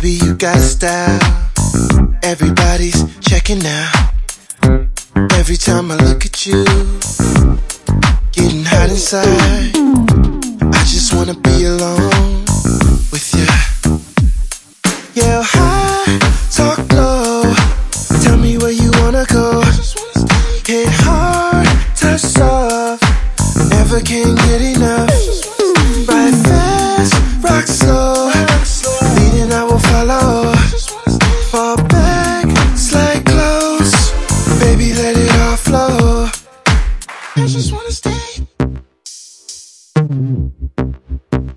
Baby, you got style. Everybody's checking out. Every time I look at you, getting hot inside. I just wanna be alone with you. Yeah, how